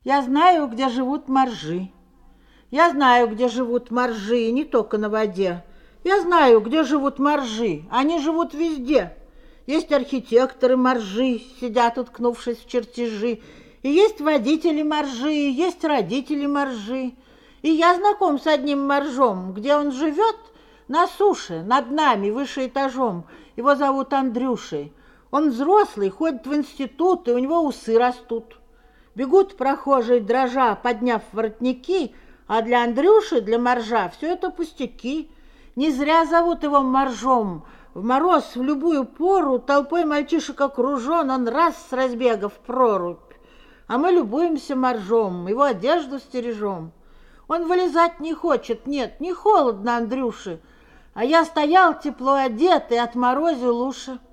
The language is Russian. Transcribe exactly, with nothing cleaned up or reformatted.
Я знаю, где живут моржи. Я знаю, где живут моржи, не только на воде. Я знаю, где живут моржи. Они живут везде. Есть архитекторы моржи, сидят, уткнувшись в чертежи. И есть водители моржи, есть родители моржи. И я знаком с одним моржом, где он живет, на суше, над нами, выше этажом. Его зовут Андрюшей. Он взрослый, ходит в институт, и у него усы растут. Бегут прохожие, дрожа, подняв воротники, а для Андрюши, для моржа, все это пустяки. Не зря зовут его моржом. В мороз, в любую пору, толпой мальчишек окружен, он раз с разбега в прорубь. А мы любуемся моржом, его одежду стережем. Он вылезать не хочет, нет, не холодно Андрюше, а я стоял тепло одетый, отморозил уши.